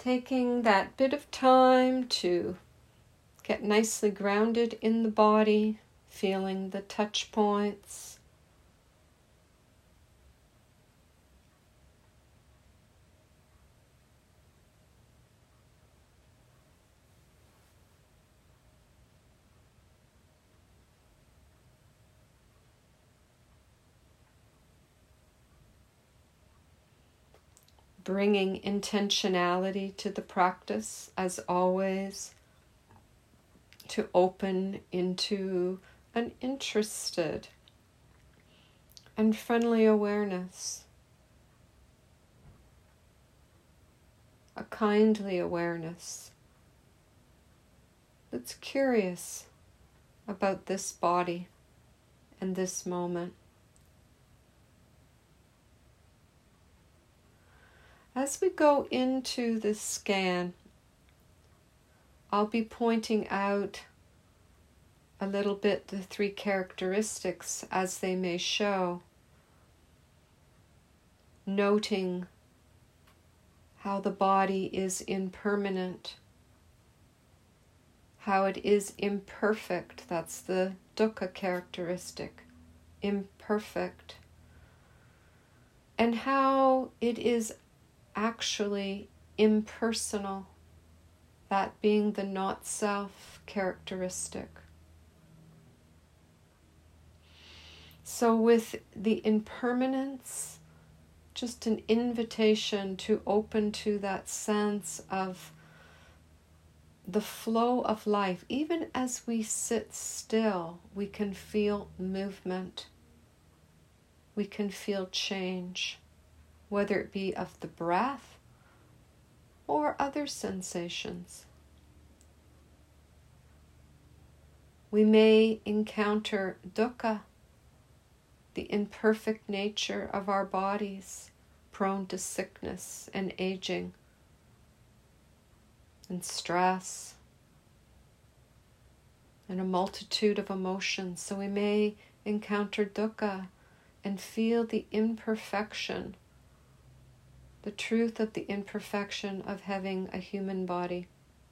Taking that bit of time to get nicely grounded in the body, feeling the touch points. Bringing intentionality to the practice, as always, to open into an interested and friendly awareness, a kindly awareness that's curious about this body and this moment. As we go into this scan, I'll be pointing out a little bit the three characteristics as they may show, noting how the body is impermanent, how it is imperfect. That's the dukkha characteristic, imperfect, and how it is actually impersonal, that being the not self characteristic. So with the impermanence, just an invitation to open to that sense of the flow of life. Even as we sit still, we can feel movement. We can feel change, whether it be of the breath or other sensations. We may encounter dukkha, the imperfect nature of our bodies, prone to sickness and aging and stress and a multitude of emotions. So we may encounter dukkha and feel the imperfection, the truth of the imperfection of having a human body.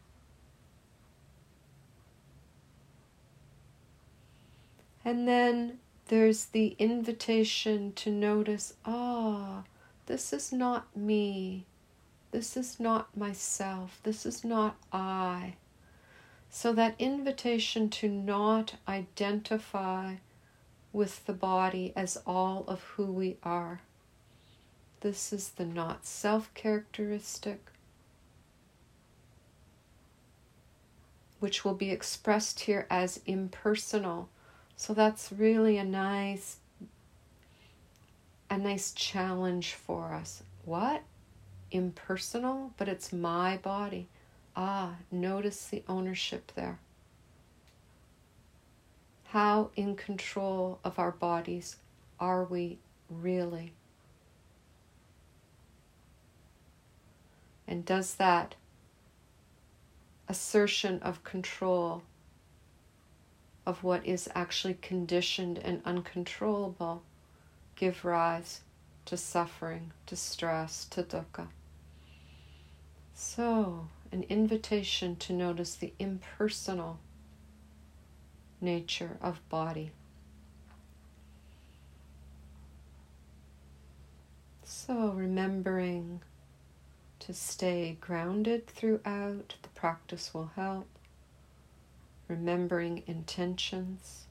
And then there's the invitation to notice, this is not me. This is not myself. This is not I. So that invitation to not identify with the body as all of who we are. This is the not self characteristic, which will be expressed here as impersonal. So that's really a nice challenge for us. What? Impersonal? But it's my body. Notice the ownership there. How in control of our bodies are we really? And does that assertion of control of what is actually conditioned and uncontrollable give rise to suffering, to stress, to dukkha? So, an invitation to notice the impersonal nature of body. So, remembering to stay grounded throughout, the practice will help. Remembering intentions.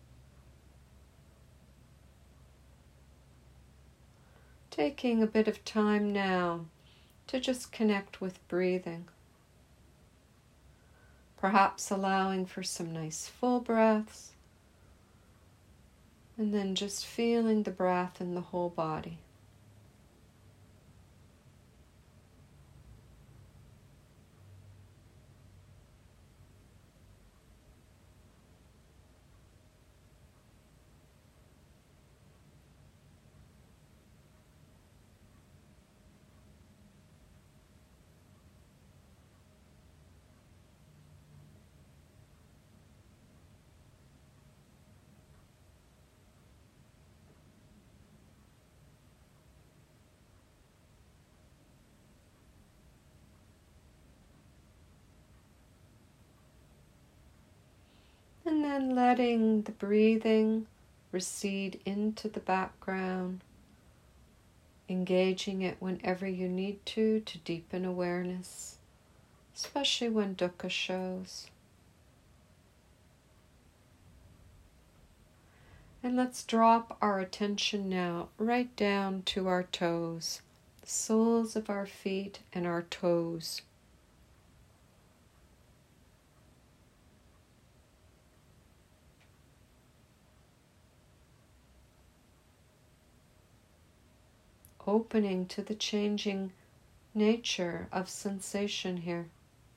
Taking a bit of time now to just connect with breathing. Perhaps allowing for some nice full breaths. And then just feeling the breath in the whole body. then letting the breathing recede into the background, engaging it whenever you need to deepen awareness, especially when dukkha shows. And let's drop our attention now right down to our toes, the soles of our feet and our toes. Opening to the changing nature of sensation here.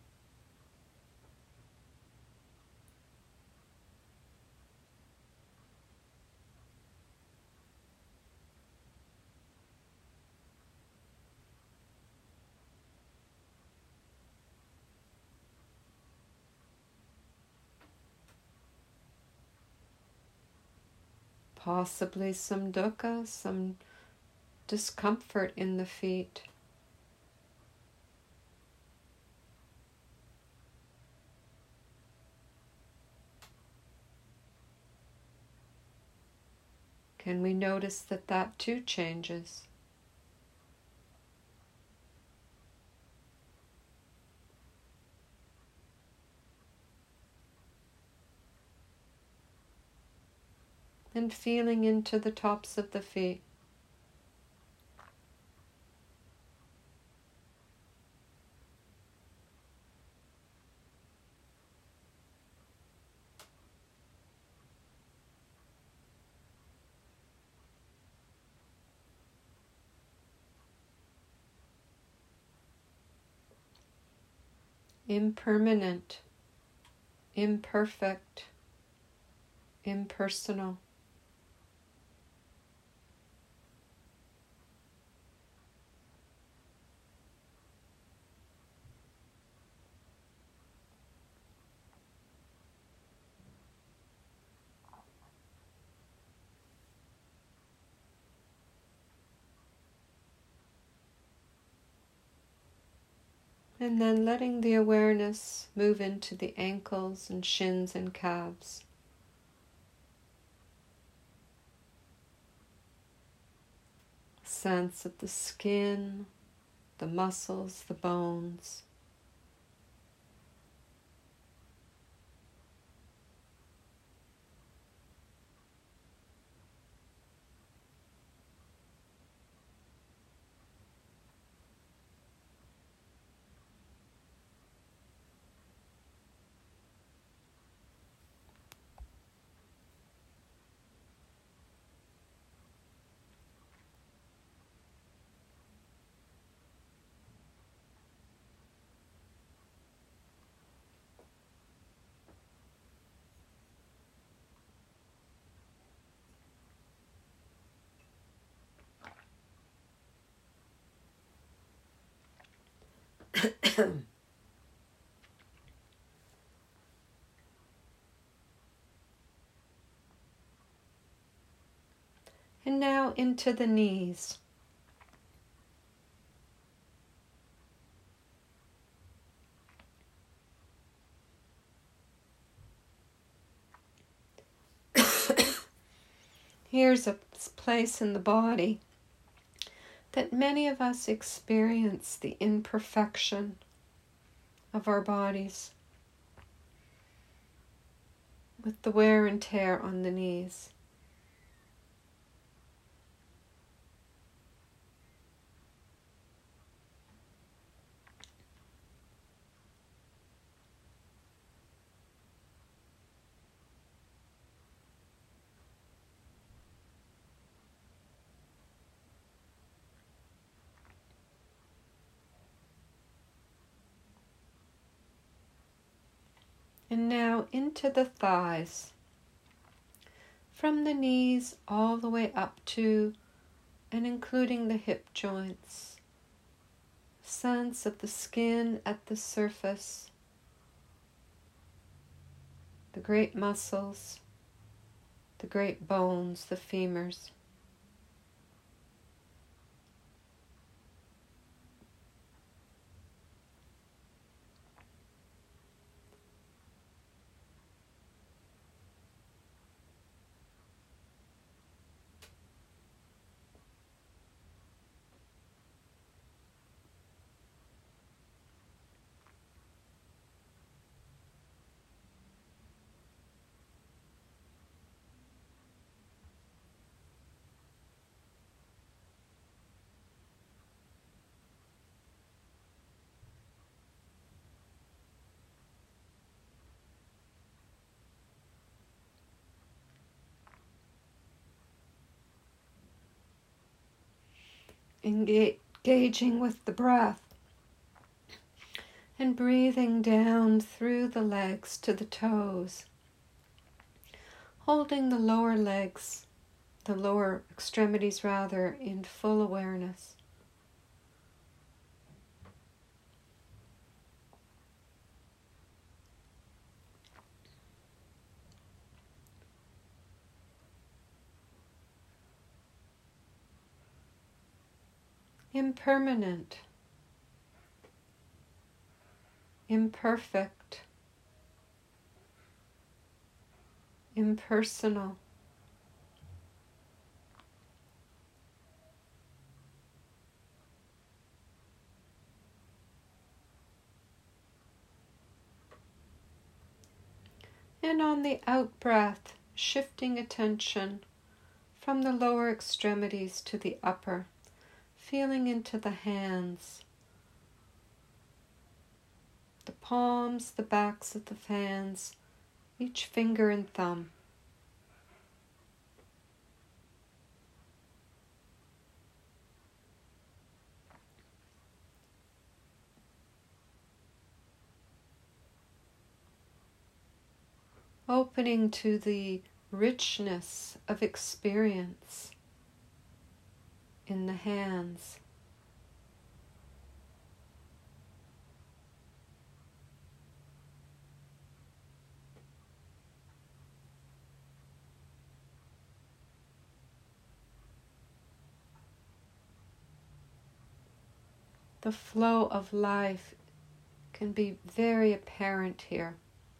Possibly some dukkha, some discomfort in the feet. Can we notice that that too changes? And feeling into the tops of the feet. Impermanent, imperfect, impersonal. And then letting the awareness move into the ankles and shins and calves. Sense of the skin, the muscles, the bones. And now into the knees. Here's a place in the body that many of us experience the imperfection of our bodies with the wear and tear on the knees. And now into the thighs, from the knees all the way up to and including the hip joints. Sense of the skin at the surface, the great muscles, the great bones, the femurs. engaging with the breath and breathing down through the legs to the toes, holding the lower legs, the lower extremities rather, in full awareness. Impermanent, imperfect, impersonal. And on the out-breath, shifting attention from the lower extremities to the upper, feeling into the hands, the palms, the backs of the hands, each finger and thumb. Opening to the richness of experience in the hands. The flow of life can be very apparent here.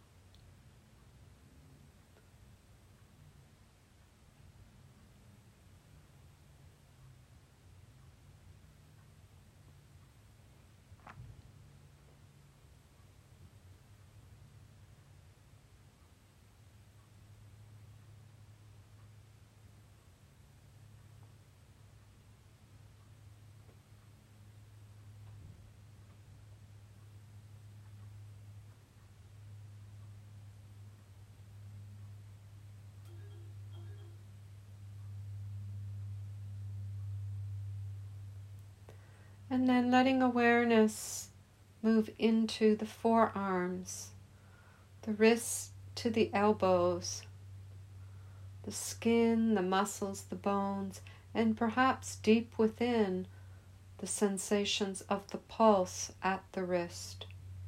And then letting awareness move into the forearms, the wrists to the elbows, the skin, the muscles, the bones, and perhaps deep within, the sensations of the pulse at the wrist.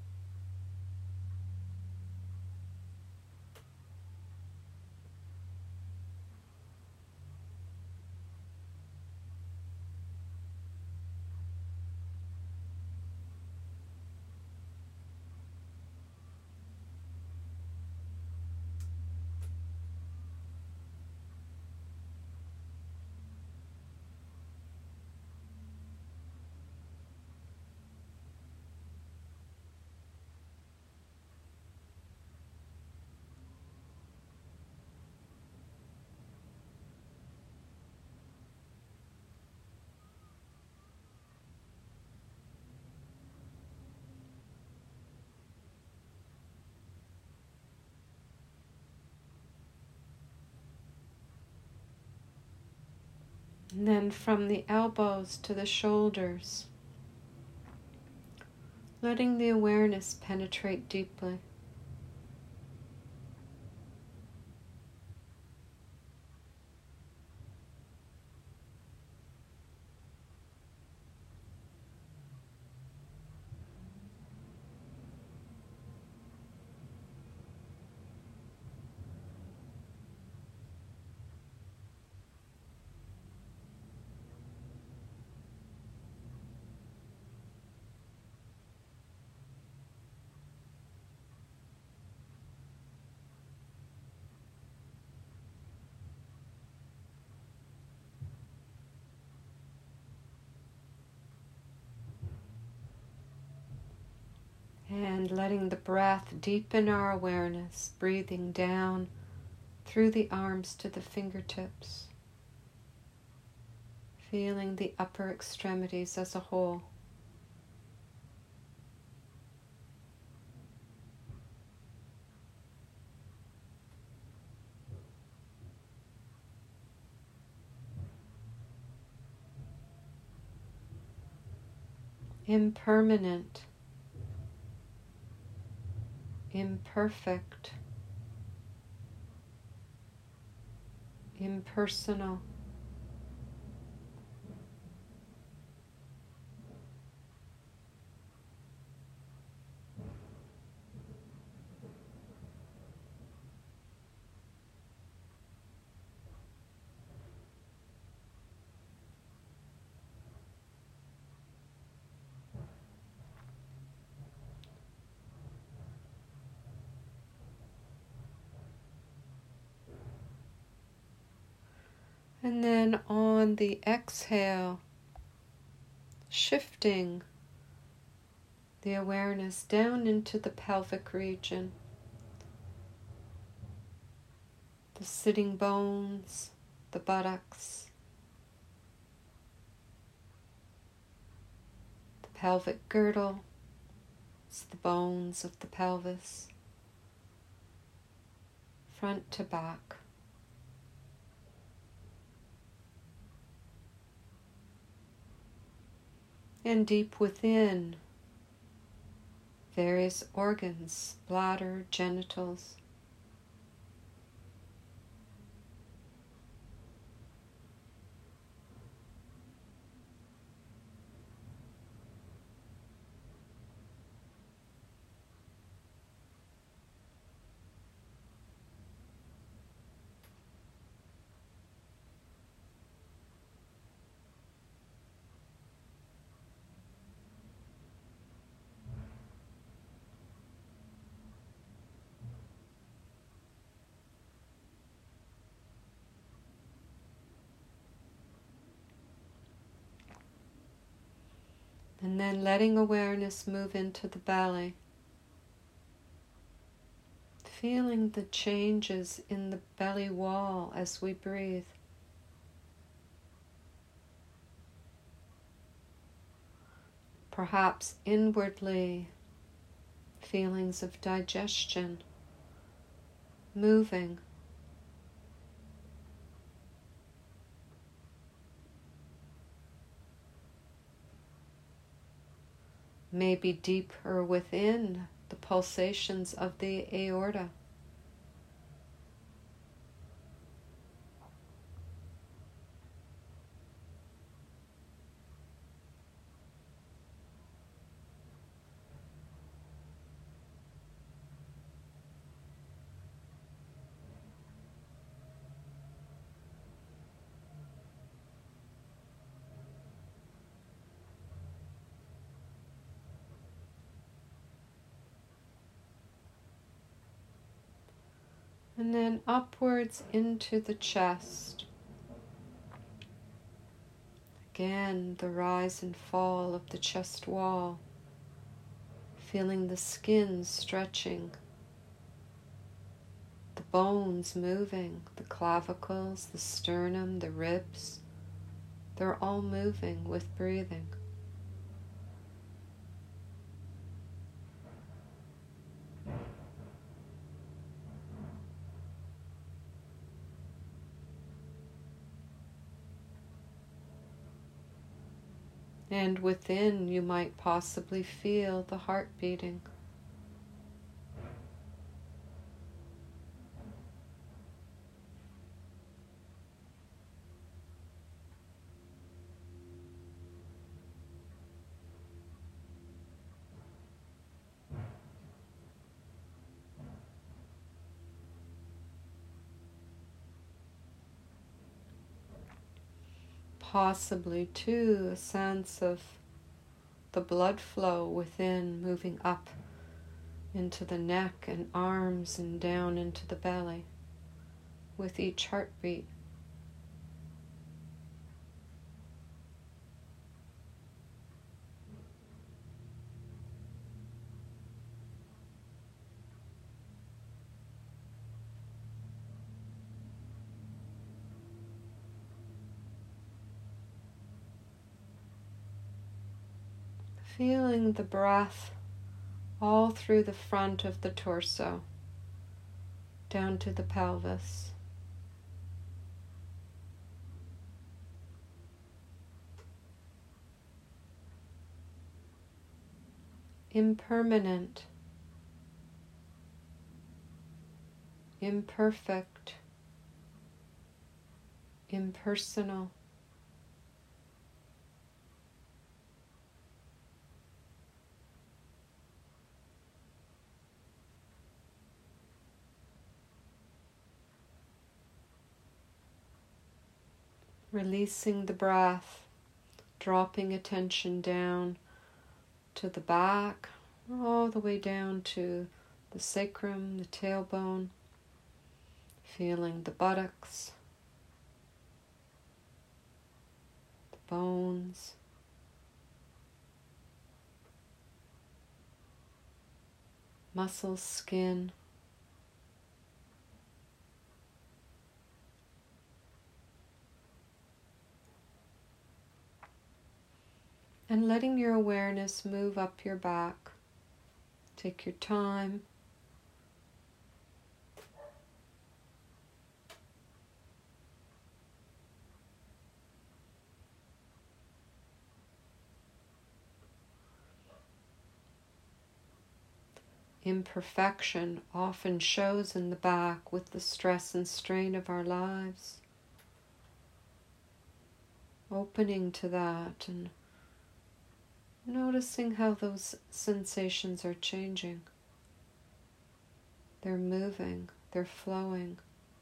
And then from the elbows to the shoulders, letting the awareness penetrate deeply. And letting the breath deepen our awareness, breathing down through the arms to the fingertips, feeling the upper extremities as a whole. impermanent, imperfect, impersonal. And then on the exhale, shifting the awareness down into the pelvic region, the sitting bones, the buttocks, the pelvic girdle, it's the bones of the pelvis, front to back. And deep within, various organs, bladder, genitals. And then letting awareness move into the belly. Feeling the changes in the belly wall as we breathe. Perhaps inwardly, feelings of digestion, moving. Maybe deeper within, the pulsations of the aorta. And then upwards into the chest. Again, the rise and fall of the chest wall. Feeling the skin stretching. The bones moving. The clavicles, the sternum, the ribs. They're all moving with breathing. And within, you might possibly feel the heart beating. Possibly, too, a sense of the blood flow within moving up into the neck and arms and down into the belly with each heartbeat. Feeling the breath all through the front of the torso, down to the pelvis. impermanent, imperfect, impersonal. Releasing the breath, dropping attention down to the back, all the way down to the sacrum, the tailbone, feeling the buttocks, the bones, muscles, skin. And letting your awareness move up your back. Take your time. Imperfection often shows in the back with the stress and strain of our lives. Opening to that and noticing how those sensations are changing. They're moving, they're flowing.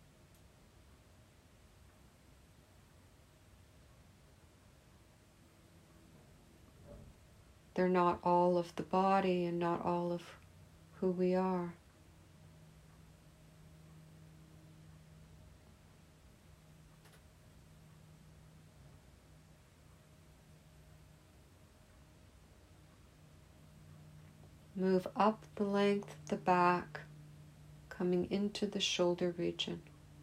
They're not all of the body and not all of who we are. Move up the length of the back, coming into the shoulder region.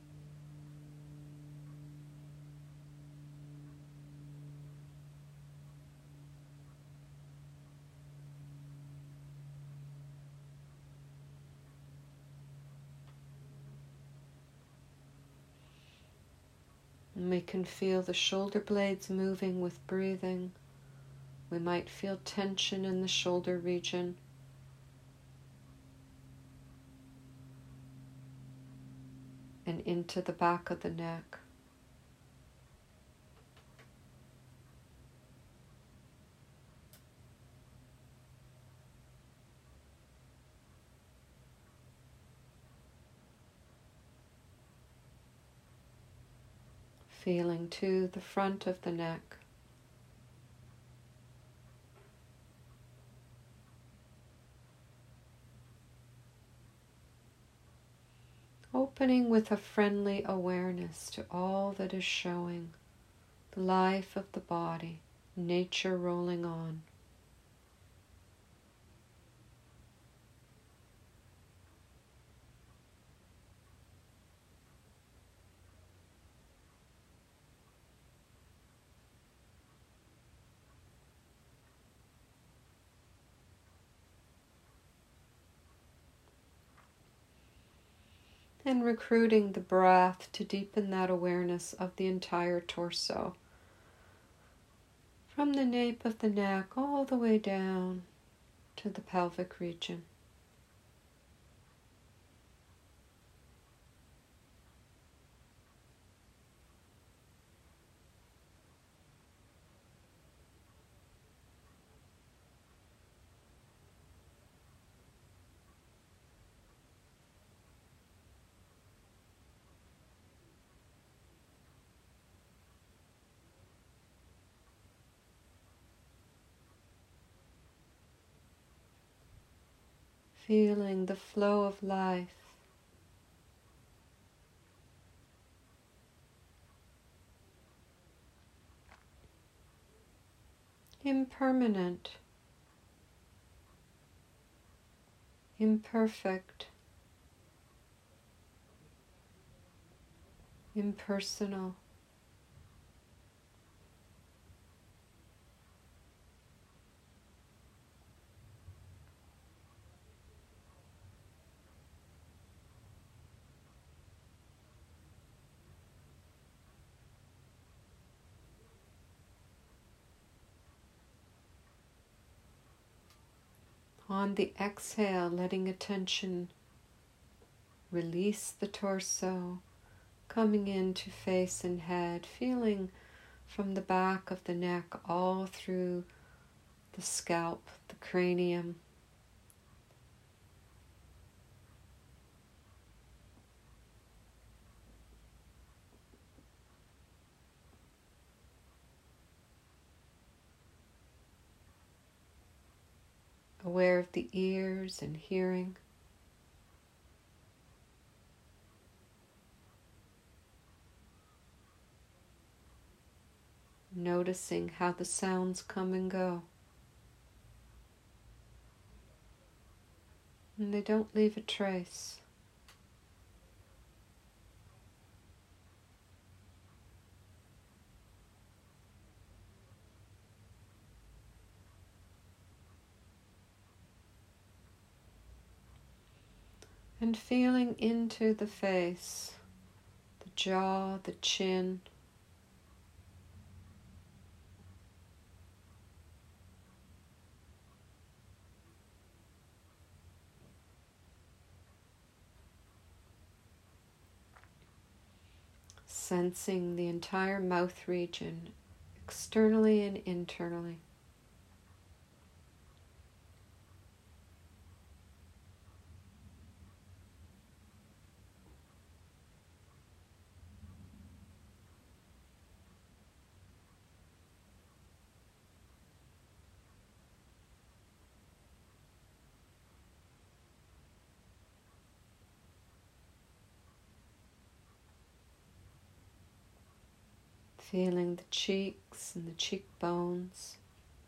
And we can feel the shoulder blades moving with breathing. We might feel tension in the shoulder region. And into the back of the neck. Feeling to the front of the neck. Opening with a friendly awareness to all that is showing, the life of the body, nature rolling on. And recruiting the breath to deepen that awareness of the entire torso. From the nape of the neck all the way down to the pelvic region. Feeling the flow of life. Impermanent, imperfect, impersonal. On the exhale, letting attention release the torso, coming into face and head, feeling from the back of the neck all through the scalp, the cranium. Aware of the ears and hearing. Noticing how the sounds come and go. And they don't leave a trace. And feeling into the face, the jaw, the chin. Sensing the entire mouth region, externally and internally. Feeling the cheeks and the cheekbones.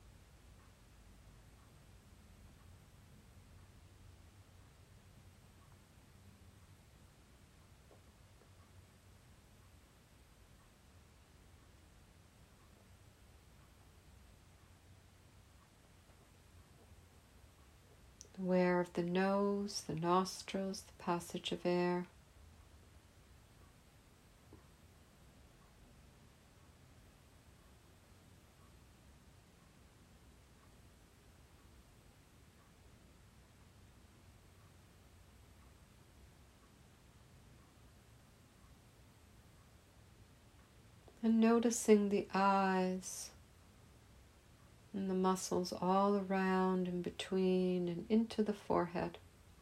Aware of the nose, the nostrils, the passage of air. And noticing the eyes and the muscles all around and between and into the forehead.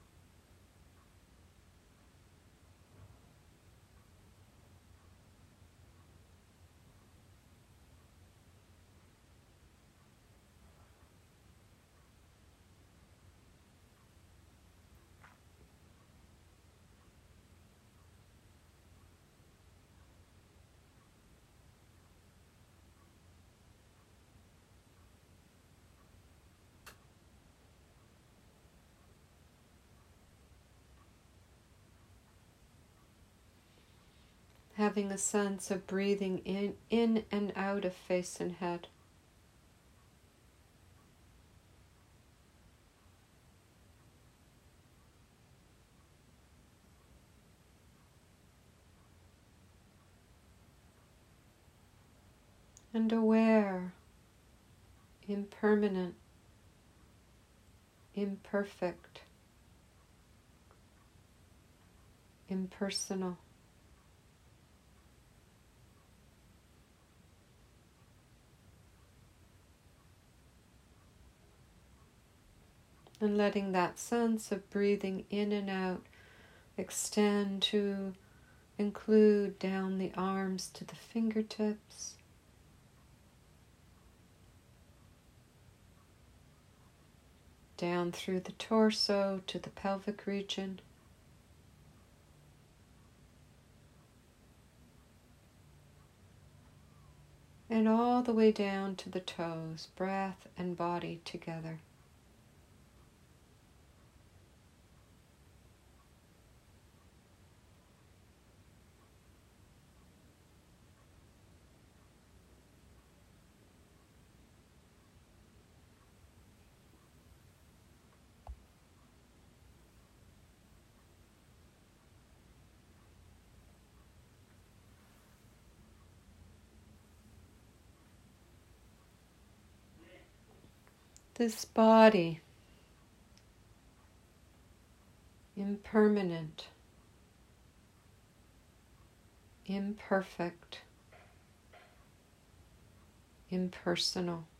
Having a sense of breathing in and out of face and head. And aware, impermanent, imperfect, impersonal. And letting that sense of breathing in and out extend to include down the arms to the fingertips. Down through the torso to the pelvic region. And all the way down to the toes, breath and body together. This body impermanent, imperfect, impersonal.